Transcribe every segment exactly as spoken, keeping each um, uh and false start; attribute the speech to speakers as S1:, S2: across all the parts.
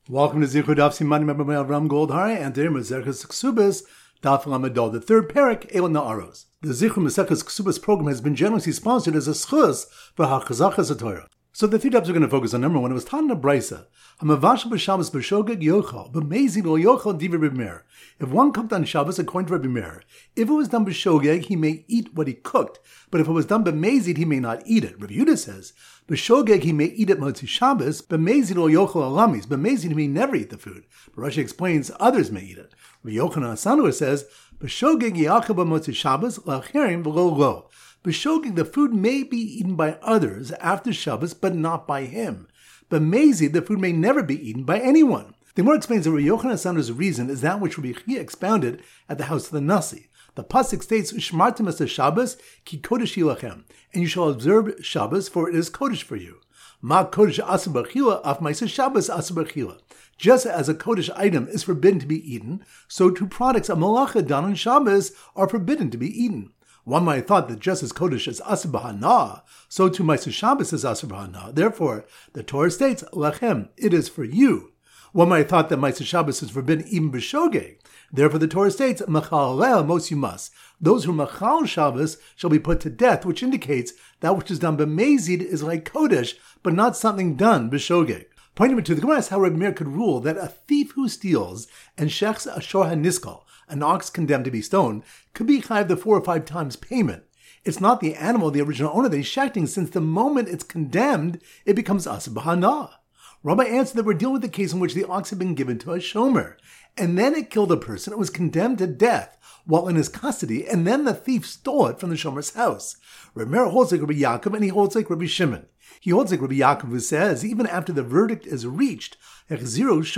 S1: Welcome to Zichud Daf Siman Mem Ram Goldhar and today Maseches Ksubas Daf Lamadol, the third parak El Na'aros. The Zichud Maseches Ksubas program has been generously sponsored as a schus for Hachazachas Torah. So the three dafs are going to focus on number one. It was Tana Brisa. Hamavash b'Shabbos b'Shogeg Yochal b'Mezid lo Yochal Divrei Reb Meir. If one cooked on Shabbos according to Reb Meir, if it was done b'Shogeg, he may eat what he cooked, but if it was done b'Mezid, he may not eat it. Reb Yehuda says b'Shogeg he may eat it Motzi Shabbos, b'Mezid lo Yochal alamis. B'Mezid he may never eat the food. But Rashi explains others may eat it. Reb Yochanan Sanur says b'Shogeg Yachal b'Motzi Shabbos lacherim v'lo lo. B'Shogeg, the food may be eaten by others after Shabbos, but not by him. But Mezid, the food may never be eaten by anyone. The Gemara explains that Rabbi Yochanan Sander's reason is that which Rabbi Chia expounded at the house of the Nasi. The pasuk states, "Shmartim es Shabbos ki kodesh yilachem," and you shall observe Shabbos, for it is kodesh for you. Ma kodesh aser b'chila, af ma'aser Shabbos aser b'chila. Just as a kodesh item is forbidden to be eaten, so two products of malacha done on Shabbos are forbidden to be eaten. One might have thought that just as Kodesh is Aser B'Hana, so too Ma'aser Shabbos is Aser B'Hana. Therefore, the Torah states, Lechem, it is for you. One might have thought that Ma'aser Shabbos is forbidden even B'Shogeg. Therefore, the Torah states, Machal Le'el Mos Yumas. Those who Machal Shabbos shall be put to death, which indicates that which is done B'Mezid is like Kodesh, but not something done B'Shogeg. Pointing to the Gemara is how Reb Meir could rule that a thief who steals and shechs a shor haniskal, an ox condemned to be stoned, could be chayav the four or five times payment. It's not the animal, the original owner, that he's shechting, since the moment it's condemned, it becomes aser b'hana. Rabbi answered that we're dealing with the case in which the ox had been given to a shomer, and then it killed a person and was condemned to death while in his custody, and then the thief stole it from the shomer's house. Reb Meir holds like Rabbi Yaakov, and he holds like Rabbi Shimon. He holds like Rabbi Yaakov, who says, even after the verdict is reached, if the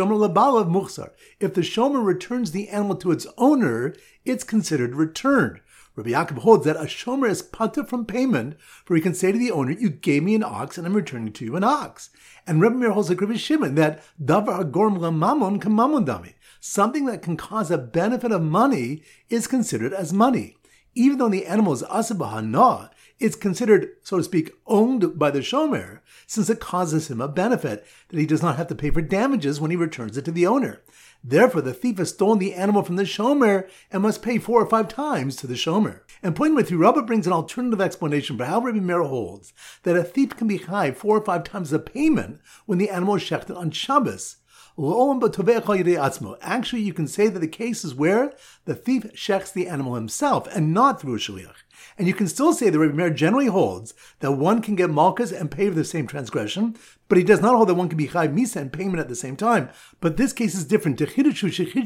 S1: shomer returns the animal to its owner, it's considered returned. Rabbi Yaakov holds that a shomer is patur from payment, for he can say to the owner, you gave me an ox and I'm returning to you an ox. And Rabbi Meir holds like Rabbi Shimon that davar hagorm lamamon kamamon dami. Something that can cause a benefit of money is considered as money. Even though the animal is aser b'hana, it's considered, so to speak, owned by the shomer, since it causes him a benefit that he does not have to pay for damages when he returns it to the owner. Therefore, the thief has stolen the animal from the shomer and must pay four or five times to the shomer. And point number three, Rabbah brings an alternative explanation for how Rabbi Meir holds that a thief can be high four or five times the payment when the animal is shechted on Shabbos. Actually, you can say that the case is where the thief shechs the animal himself and not through a shaliach. And you can still say that Rabbi Meir generally holds that one can get malchus and pay for the same transgression, but he does not hold that one can be chayv misa and payment at the same time. But this case is different. For it's a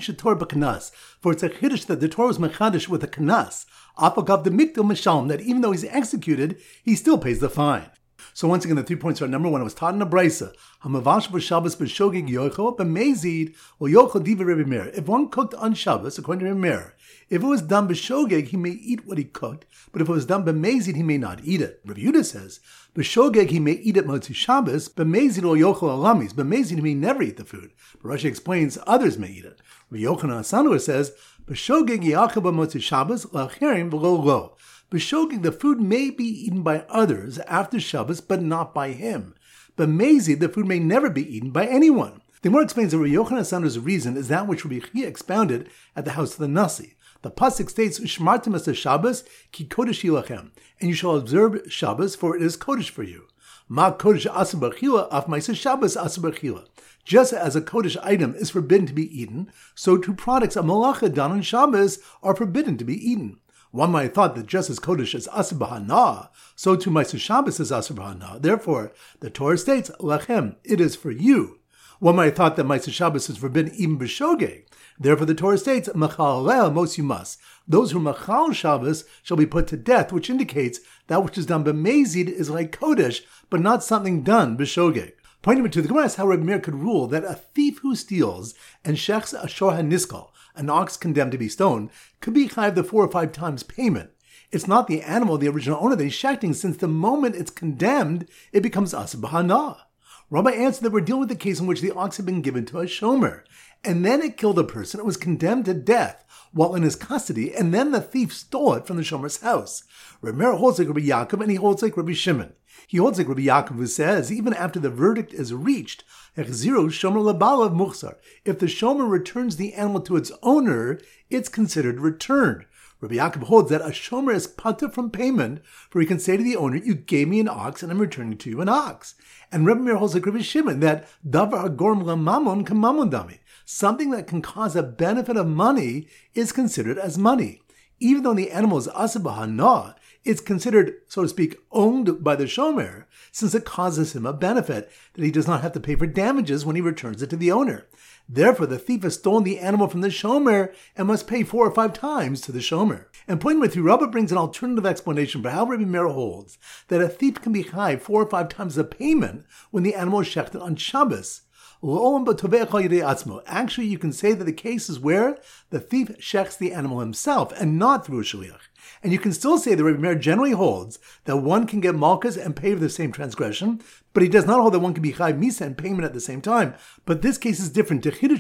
S1: chiddush that the Torah was mechadish with a kanas, apagav the mikdil mishalm, that even though he's executed, he still pays the fine. So once again, the three points are: number one, it was taught in a brisa. Hamavash b'Shabbos b'Shogeg Yochel b'Mezid or Yochel Divrei Reb Meir. If one cooked on Shabbos, according to Reb Meir, if it was done b'Shogeg, he may eat what he cooked, but if it was done b'Mezid, he may not eat it. Reb Yehuda says b'Shogeg he may eat it Motzi Shabbos, b'Mezid or Yochel alamis. B'Mezid he may never eat the food. But Rashi explains others may eat it. Reb Yochanan Sanur says b'Shogeg Yachal b'Motzi Shabbos lacherim v'lo lo. B'Shogeg, the food may be eaten by others after Shabbos, but not by him. But Mezid, the food may never be eaten by anyone. The Gemara explains that Rabbi Yochanan Sander's reason is that which Rabbi Chia expounded at the house of the Nasi. The pasuk states, "Shmartim es Shabbos ki kodesh yilachem," and you shall observe Shabbos, for it is kodesh for you. Ma kodesh aser b'chila, af ma'aser Shabbos aser b'chila. Just as a kodesh item is forbidden to be eaten, so two products of malacha done on Shabbos are forbidden to be eaten. One might have thought that just as Kodesh is Aser B'Hana, so too Ma'aser Shabbos is Aser B'Hana. Therefore, the Torah states, Lechem, it is for you. One might have thought that Ma'aser Shabbos is forbidden even B'Shogeg. Therefore, the Torah states, Machal Le'el Mos Yumas. Those who Machal Shabbos shall be put to death, which indicates that which is done B'Mezid is like Kodesh, but not something done B'Shogeg. Pointing to the Gemara is how Reb Meir could rule that a thief who steals and shechs a shor haniskal, an ox condemned to be stoned, could be chayav the four or five times payment. It's not the animal, the original owner, that he's shechting, since the moment it's condemned, it becomes aser b'hana. Rabbi answered that we're dealing with the case in which the ox had been given to a shomer, and then it killed a person and was condemned to death while in his custody, and then the thief stole it from the shomer's house. Reb Meir holds like Rabbi Yaakov, and he holds like Rabbi Shimon. He holds like Rabbi Yaakov, who says, even after the verdict is reached, Echziru shomer lebalav muchsar. If the shomer returns the animal to its owner, it's considered returned. Rabbi Yaakov holds that a shomer is patur from payment, for he can say to the owner, you gave me an ox and I'm returning to you an ox. And Rabbi Meir holds like Rabbi Shimon that davar hagorm lamamon kamamon dami. Something that can cause a benefit of money is considered as money. Even though the animal is asa b'hana, it's considered, so to speak, owned by the shomer, since it causes him a benefit that he does not have to pay for damages when he returns it to the owner. Therefore, the thief has stolen the animal from the shomer and must pay four or five times to the shomer. And point number three, Rabbah brings an alternative explanation for how Rabbi Meir holds that a thief can be chayav four or five times the payment when the animal is shechted on Shabbos. Actually, you can say that the case is where the thief shechts the animal himself and not through a shaliach. And you can still say that Rabbi Meir generally holds that one can get malchus and pay for the same transgression, but he does not hold that one can be chayav misa and payment at the same time. But this case is different. For it's a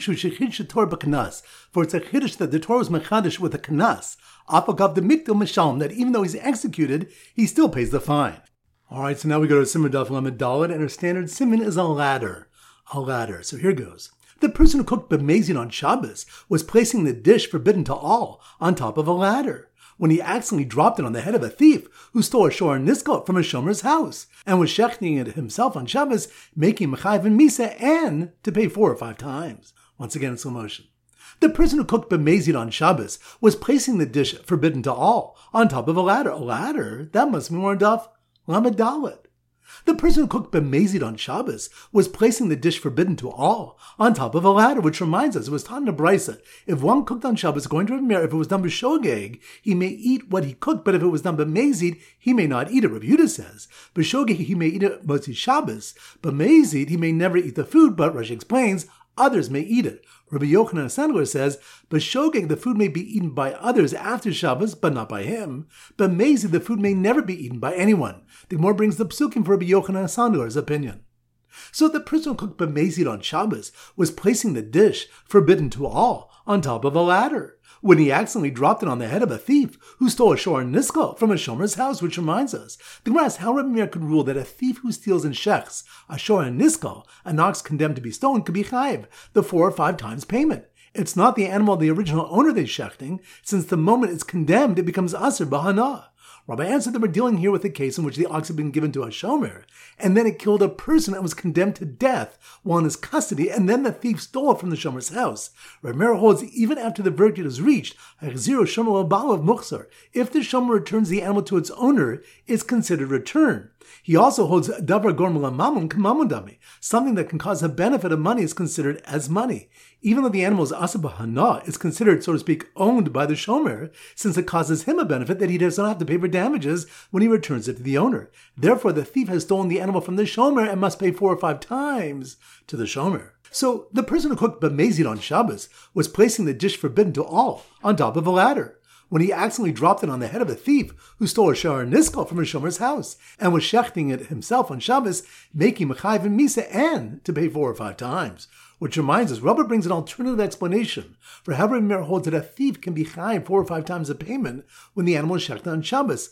S1: chiddush that the Torah was mechadish with a kanas, apagav the mikdal mishalom, that even though he's executed, he still pays the fine. All right, so now we go to Simon Daf Lamed Dalet, and our standard simon is a ladder. A ladder. So here goes. The person who cooked b'mezid on Shabbos was placing the dish forbidden to all on top of a ladder when he accidentally dropped it on the head of a thief who stole a shor niskot from a shomer's house and was shechting it himself on Shabbos, making mechayiv and misa and to pay four or five times. Once again in slow motion. The person who cooked b'mezid on Shabbos was placing the dish forbidden to all on top of a ladder. A ladder? That must be more Daf Lamed Dalet. The person who cooked b'mezid on Shabbos was placing the dish forbidden to all on top of a ladder, which reminds us, it was taught in a brisa. If one cooked on Shabbos, according to Rabbi Meir, if it was done b'shogeg, he may eat what he cooked, but if it was done b'mezid, he may not eat it. Rabbi Yehuda says, b'shogeg he may eat it motzi Shabbos, b'mezid he may never eat the food, but Rashi explains, others may eat it. Rabbi Yochanan Sandler says, b'shogeg the food may be eaten by others after Shabbos, but not by him. B'mezid the food may never be eaten by anyone. The Gemara brings the psukim for Rabbi Yochanan Sandler's opinion. So the person who cooked b'mezid on Shabbos was placing the dish forbidden to all on top of a ladder when he accidentally dropped it on the head of a thief who stole a shor niskal from a shomer's house, which reminds us, the Gemara asks how Rabbi Meir could rule that a thief who steals and shechs a shor and niskal, an ox condemned to be stolen, could be chayiv the four or five times payment. It's not the animal of the original owner they're shechting, since the moment it's condemned, it becomes aser b'hana. Rabbi answered that we're dealing here with a case in which the ox had been given to a shomer, and then it killed a person and was condemned to death while in his custody, and then the thief stole it from the shomer's house. Rabbi Meir holds even after the verdict is reached, zero shomer of muchsar. If the shomer returns the animal to its owner, it's considered return. He also holds davar gorm lamamon kamamon dami. Something that can cause a benefit of money is considered as money. Even though the animal is asa b'hana, it's considered, so to speak, owned by the shomer, since it causes him a benefit that he does not have to pay for damages when he returns it to the owner. Therefore, the thief has stolen the animal from the shomer and must pay four or five times to the shomer. So, the person who cooked b'mezid on Shabbos was placing the dish forbidden to all on top of a ladder when he accidentally dropped it on the head of a thief who stole a shor niskal from a shomer's house and was shechting it himself on Shabbos, making mechayiv and misa and to pay four or five times. Which reminds us, Rabbah brings an alternative explanation for how Rabbi Meir holds that a thief can be chayiv four or five times the payment when the animal is shechted on Shabbos.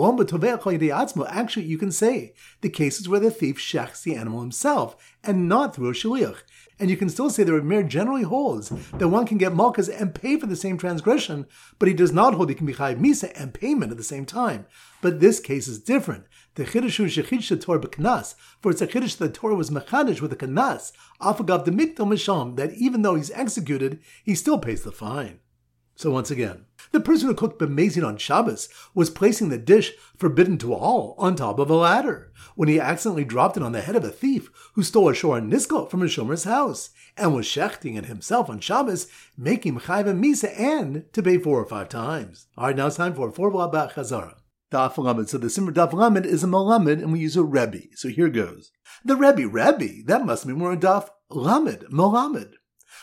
S1: Actually, you can say the cases where the thief shechts the animal himself and not through a shaliach. And you can still say that Rabbi Meir generally holds that one can get malchus and pay for the same transgression, but he does not hold he can be chayiv misa and payment at the same time. But this case is different. The chiddush shechidsh Torah b'kanas, for it's a chiddush that the Torah was mechadish with a kanas, afagav the mikdal misham, that even though he's executed, he still pays the fine. So once again, the person who cooked b'mezid on Shabbos was placing the dish forbidden to all on top of a ladder when he accidentally dropped it on the head of a thief who stole a shor niskal from a shomer's house and was shechting it himself on Shabbos, making mechayiv and misa and to pay four or five times. All right, now it's time for four blah chazara. Daf Lamed. So the Simmer Daf Lamed is a Malamed, and we use a Rebbe. So here goes. The Rebbe, Rebbe, that must be more Daf Lamed, Malamed.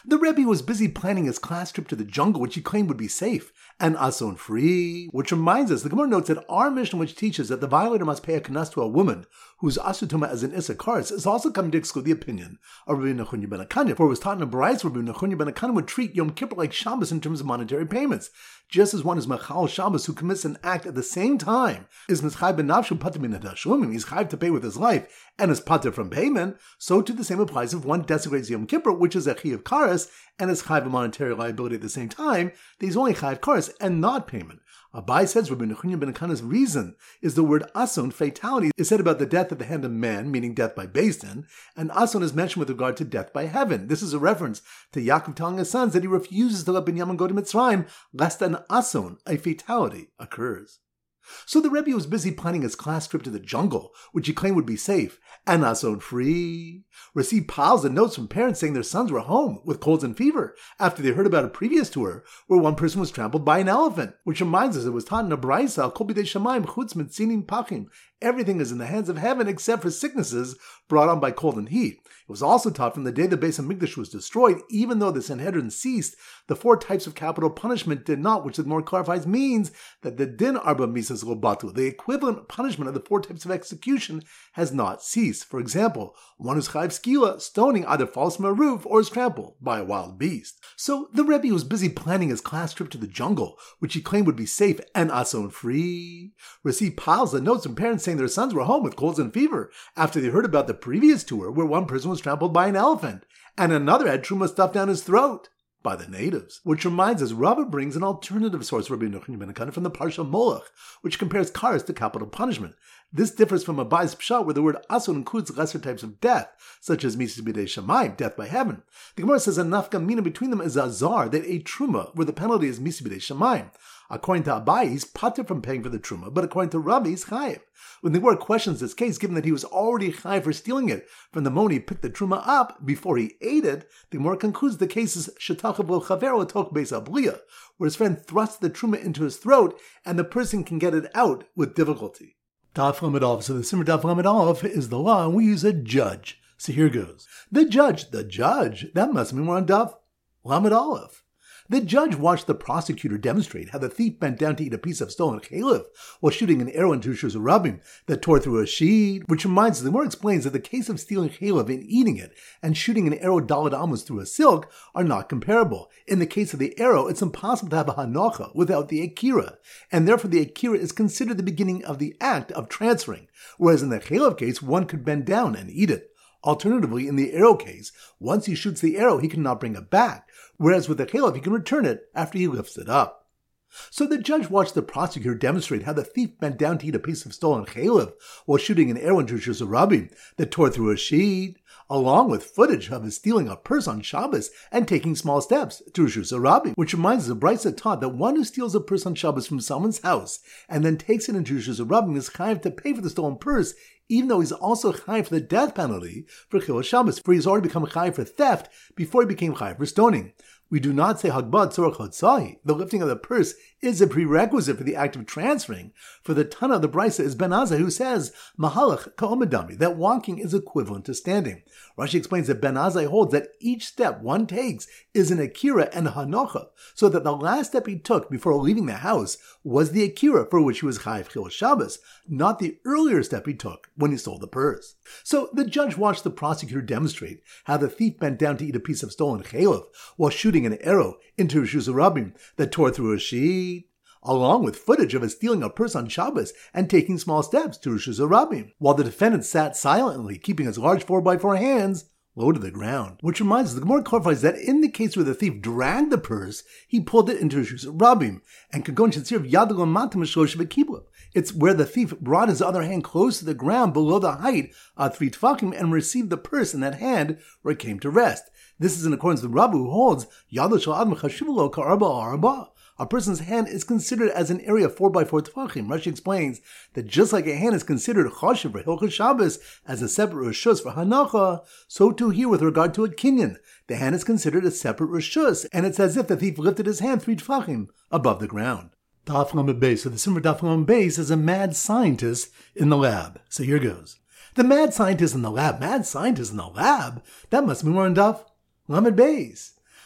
S1: The Rebbe was busy planning his class trip to the jungle, which he claimed would be safe and ason free. Which reminds us, the Gemara notes that our Mishnah, which teaches that the violator must pay a kanas to a woman whose asutuma as an isakaris, is also coming to exclude the opinion of Rabbi Nechunya ben Akanya. For it was taught in a Brais, Rabbi Nechunya ben Akanya would treat Yom Kippur like Shabbos in terms of monetary payments. Just as one is machal Shabbos who commits an act at the same time is mischayv ben nafshu pater min tashlumin, he's chayv to pay with his life and is pater from payment, so too the same applies if one desecrates Yom Kippur, which is a chi of karas, and is chayv a monetary liability at the same time, that he's only chayv karas and not payment. Abai says Rabbi Nechunya ben Akanya's reason is the word ason, fatality, is said about the death at the hand of man, meaning death by Beis Din, and ason is mentioned with regard to death by heaven. This is a reference to Yaakov telling his sons that he refuses to let Binyamin go to Mitzrayim, lest an ason, a fatality, occurs. So the Rebbe was busy planning his class trip to the jungle, which he claimed would be safe and ason free. Received piles of notes from parents saying their sons were home with colds and fever after they heard about a previous tour where one person was trampled by an elephant, which reminds us it was taught in a Braisa, Kol bidei shamayim chutz mitzinim pachim. Everything is in the hands of heaven except for sicknesses brought on by cold and heat. It was also taught from the day the Beis Hamikdash was destroyed, even though the Sanhedrin ceased, the four types of capital punishment did not, which the more clarifies means that the din arba misas lo batu, the equivalent punishment of the four types of execution, has not ceased. For example, one who's chayv skila, stoning, either falls from a roof or is trampled by a wild beast. So the Rebbe was busy planning his class trip to the jungle, which he claimed would be safe and ason free. Received piles of notes from parents saying their sons were home with colds and fever after they heard about the previous tour where one person was trampled by an elephant and another had truma stuffed down his throat by the natives. Which reminds us, Rabbah brings an alternative source, Rabbi Nechunya ben Akanya, from the Parsha Molech, which compares karas to capital punishment. This differs from Abai's pshat, where the word ason includes lesser types of death, such as misas b'dei shamayim, death by heaven. The Gemara says a nafka mina between them is azar, that a truma, where the penalty is misas b'dei shamayim. According to Abai, he's pater from paying for the truma, but according to Rabbi, he's chayiv. When the Gemara questions this case, given that he was already chayiv for stealing it from the moment he picked the truma up before he ate it, the Gemara concludes the case is shetachav lo chavero tok beis abliya, where his friend thrusts the truma into his throat and the person can get it out with difficulty. Daf Lamed Aleph. So the Simmer Daf Lamed Aleph is the law, and we use a judge. So here goes. The judge, the judge, that must mean we're on Daf Lamed Aleph. The judge watched the prosecutor demonstrate how the thief bent down to eat a piece of stolen chalev while shooting an arrow into Shus Rabbim that tore through a sheet, which reminds us, the more explains that the case of stealing chalev and eating it and shooting an arrow daled amos through a silk are not comparable. In the case of the arrow, it's impossible to have a hanocha without the akira, and therefore the akira is considered the beginning of the act of transferring, whereas in the chalev case, one could bend down and eat it. Alternatively, in the arrow case, once he shoots the arrow, he cannot bring it back, whereas with the chalev, he can return it after he lifts it up. So the judge watched the prosecutor demonstrate how the thief bent down to eat a piece of stolen chalev while shooting an arrow into Shus Rabbim that tore through a sheet, along with footage of his stealing a purse on Shabbos and taking small steps to Shus Rabbim, which reminds us of Braisa taught that one who steals a purse on Shabbos from someone's house and then takes it into Shus Rabbim is chayav to pay for the stolen purse, even though he's also chayav for the death penalty for Chilul Shabbos, for he's already become chayav for theft before he became chayav for stoning. We do not say Hagbad Tzorach Hotzahi. The lifting of the purse is a prerequisite for the act of transferring. For the Tana of the Braisa is Ben Azai, who says, Mahalach Ka'omedami, that walking is equivalent to standing. Rashi explains that Ben Azai holds that each step one takes is an akira and a hanocha, so that the last step he took before leaving the house was the akira for which he was chayiv Chilul Shabbos, not the earlier step he took when he stole the purse. So the judge watched the prosecutor demonstrate how the thief bent down to eat a piece of stolen chalev while shooting an arrow into Shus Rabbim that tore through a sheet, along with footage of his stealing a purse on Shabbos and taking small steps to Shus Rabbim, while the defendant sat silently, keeping his large four by four hands low to the ground. Which reminds us, the Gemara clarifies that in the case where the thief dragged the purse, he pulled it into Shus Rabbim, and Kagon Shatzir Yadol Matam Shlosh V'Kibla. It's where the thief brought his other hand close to the ground below the height of three tefachim and received the purse in that hand where it came to rest. This is in accordance with Rabbi, who holds Yadol Shel Adam Chashuv Ka'arba Arba. A person's hand is considered as an area of four by four tefachim. Rashi explains that just like a hand is considered chashiv for Hilchos Shabbos as a separate reshus for hanacha, so too here with regard to a kinyan, the hand is considered a separate reshus, and it's as if the thief lifted his hand three tefachim above the ground. Daf Lamed Beis. So the Simmer Daf Lamed Beis is a mad scientist in the lab. So here goes. The mad scientist in the lab. Mad scientist in the lab? That must mean we're on Daf Lamed Beis.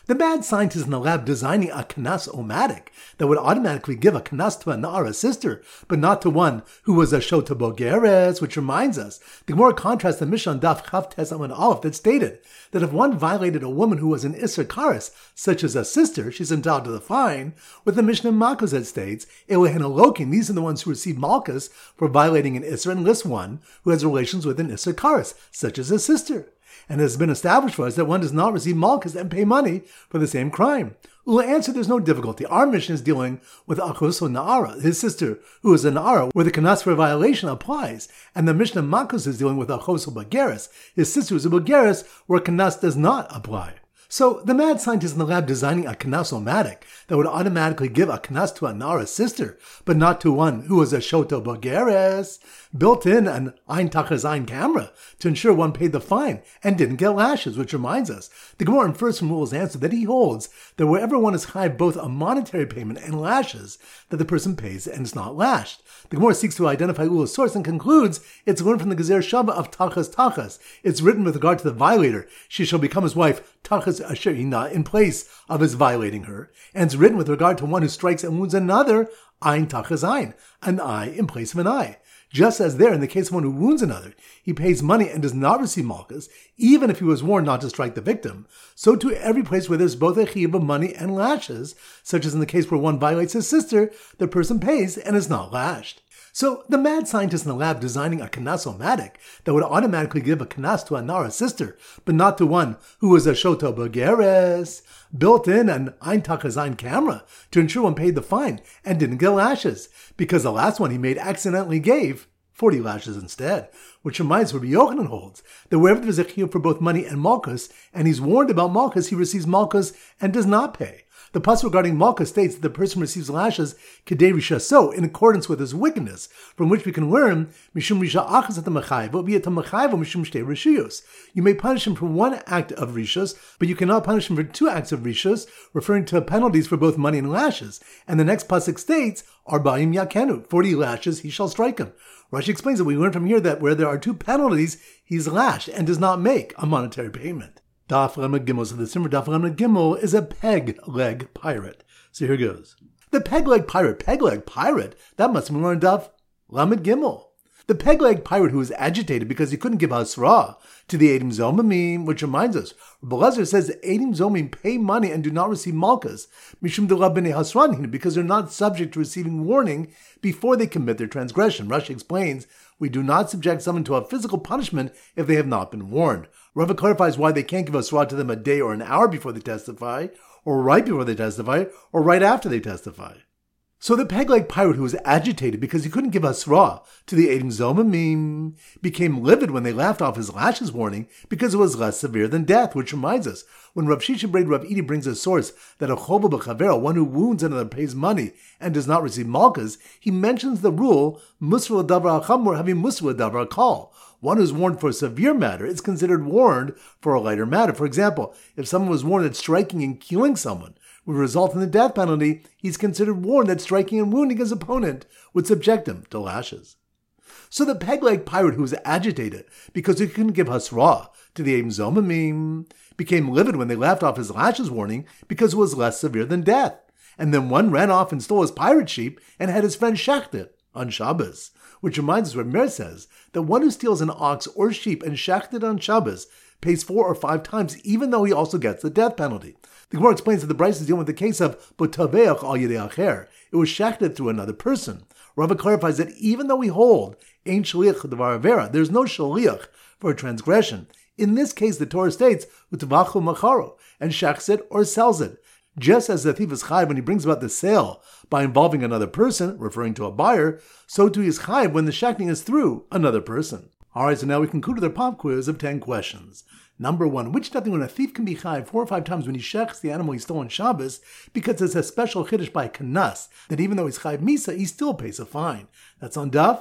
S1: The mad scientist in the lab designing a kanas omatic that would automatically give a kanas to a na'ara sister, but not to one who was a shota bogeres, which reminds us, the Gemara contrasts the Mishnah on Daf Chav Tes Amud Aleph that stated that if one violated a woman who was an Isser Kares, such as a sister, she's entitled to the fine, with the Mishnah Malkus that states, Elehen Elokim, these are the ones who receive Malkus for violating an Isser, and lists one who has relations with an Isser Kares, such as a sister. And it has been established for us that one does not receive malchus and pay money for the same crime. Ula answered, there's no difficulty. Our mission is dealing with Achos or Na'ara, his sister, who is a Na'ara, where the kanas for violation applies. And the Mishnah Makos is dealing with Achos or Bageres, his sister who is a Bageres, where kanas does not apply. So, the mad scientist in the lab designing a kanas omatic that would automatically give a kanas to a Na'ara sister, but not to one who was a Shoto Bageres, built in an Ein Tachas Ein camera to ensure one paid the fine and didn't get lashes, which reminds us, the Gemara infers from Rule's answer that he holds that wherever one is chayav both a monetary payment and lashes, that the person pays and is not lashed. The Gemara seeks to identify Ula's source and concludes it's learned from the Gezer Shava of Tachas Tachas. It's written with regard to the violator. She shall become his wife, Tachas Asher Ina, in place of his violating her. And it's written with regard to one who strikes and wounds another, Ein Tachas Ein, an eye in place of an eye. Just as there, in the case of one who wounds another, he pays money and does not receive malchus, even if he was warned not to strike the victim, so too every place where there's both a chiyuv of money and lashes, such as in the case where one violates his sister, the person pays and is not lashed. So, the mad scientist in the lab designing a kanas omatic that would automatically give a kanas to a Na'ara sister, but not to one who was a Shoto Bageres, built in an Ein Tachas Ein camera to ensure one paid the fine and didn't get lashes, because the last one he made accidentally gave forty lashes instead, which reminds Rabbi Yochanan holds that wherever there's a chiyuv for both money and malchus, and he's warned about malchus, he receives malchus and does not pay. The pasuk regarding malchus states that the person receives lashes kedei risha, so in accordance with his wickedness, from which we can learn mishum risha achas etam mechayev v'etam mechayev mishum shtei rishiyos. You may punish him for one act of rishos, but you cannot punish him for two acts of rishos, referring to penalties for both money and lashes. And the next pasuk states, arba'im yakenu, forty lashes he shall strike him. Rashi explains that we learn from here that where there are two penalties, he's lashed and does not make a monetary payment. Daf Lamed Gimel, so the Simmer Daf Lamed Gimel is a peg-leg pirate. So here goes. The peg-leg pirate, peg-leg pirate, that must have been learned Daf Lamed Gimel. The peg-leg pirate who was agitated because he couldn't give Hasra to the Eidim Zomimim, which reminds us, Rabbi Elazar says that Eidim Zomim pay money and do not receive malchus, Mishum de Rabbinei Hasran, because they're not subject to receiving warning before they commit their transgression. Rashi explains, we do not subject someone to a physical punishment if they have not been warned. Rava clarifies why they can't give Hasra to them a day or an hour before they testify, or right before they testify, or right after they testify. So the peg-leg pirate who was agitated because he couldn't give Hasra to the Eidim Zomimim became livid when they laughed off his lashes warning because it was less severe than death, which reminds us, when Rav Shisha Braid Rav Edi brings a source that a chobo b'chavera, one who wounds another, pays money and does not receive malchus, he mentions the rule, musra l'davar ha'chamor having musra l'davar ha'kal. One who's warned for a severe matter is considered warned for a lighter matter. For example, if someone was warned that striking and killing someone would result in the death penalty, he's considered warned that striking and wounding his opponent would subject him to lashes. So the peg-leg pirate who was agitated because he couldn't give Hasra to the Eidim Zomimim became livid when they laughed off his lashes warning because it was less severe than death. And then one ran off and stole his pirate sheep and had his friend shechted on Shabbos. Which reminds us what Meir says, that one who steals an ox or sheep and shechted on Shabbos pays four or five times, even though he also gets the death penalty. The Gemara explains that the Bryce is dealing with the case of Botaveach al Yedei Acher. It was shechted through another person. Rava clarifies that even though we hold Ein Shaliach Devar Avera, there's no Shaliach for a transgression. In this case, the Torah states, Utavachu Macharo, and shechs it or sells it. Just as the thief is chayiv when he brings about the sale by involving another person, referring to a buyer, so too is chayiv when the shechting is through another person. Alright, so now we conclude with our pop quiz of ten questions. Number one, which nothing when a thief can be chayiv four or five times when he shechs the animal he stole on Shabbos, because it's a special chiddush by kanas, that even though he's chayiv misa, he still pays a fine. That's on Daf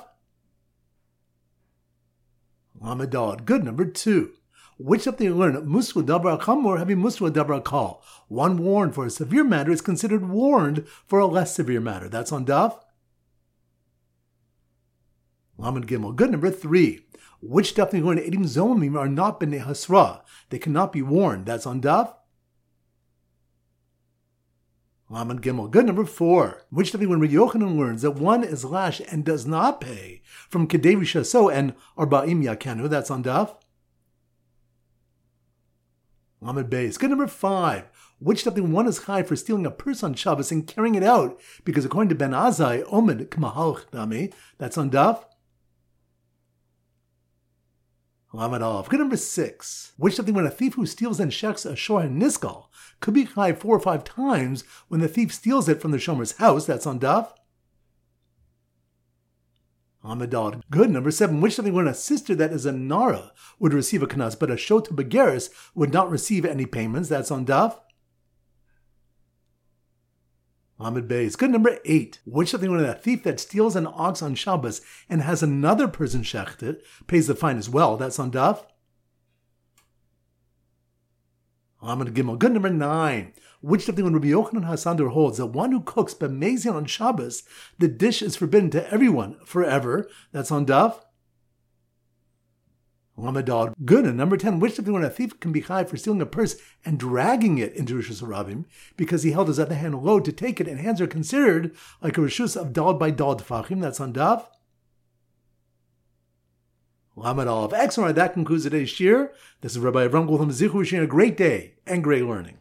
S1: Lamed Daled. Good. Number two. Which of they learn musra dabra chamor having musra dabra kal. One warned for a severe matter is considered warned for a less severe matter. That's on Daf Lamed Gimel. Good. Number three. Which daf they learn Eidim Zomimim are not b'nei Hasra. They cannot be warned. That's on Daf Lamed Gimel. Good number four. Which study when Rabbi Yochanan learns that one is lash and does not pay from Kedei Rishaso and Arba'im Yakenu. That's on Daf. Lamed Beis. Good number five. Which study when one is chai for stealing a purse on Shabbos and carrying it out because according to Ben Azai, Omed K'mahal Chdami. That's on Daf. Lamed Aleph. Good number six. Which something when a thief who steals and shechs a shor and niskal could be chai four or five times when the thief steals it from the shomer's house. That's on Daf. Lamed Daled. Good number seven. Which something when a sister that is a nara would receive a kanas, but a shota begeris would not receive any payments. That's on Daf. Lamed Beis. Good number eight. Which something when a thief that steals an ox on Shabbos and has another person shechted pays the fine as well. That's on Daf. Lamed Gimel. Good number nine. Which something when Rabbi Yochanan Hasander holds that one who cooks b'meizion on Shabbos, the dish is forbidden to everyone forever. That's on Daf. Lamed Daled. Good. And number ten, which something when a thief can be chai for stealing a purse and dragging it into Rishus Harabim because he held his other hand low to take it, and hands are considered like a Rishus of Daled by Daled Fachim. That's on Daf. Lamed Aleph. Excellent. That concludes today's shir. This is Rabbi Avram Goldham Zichu wishing you a great day and great learning.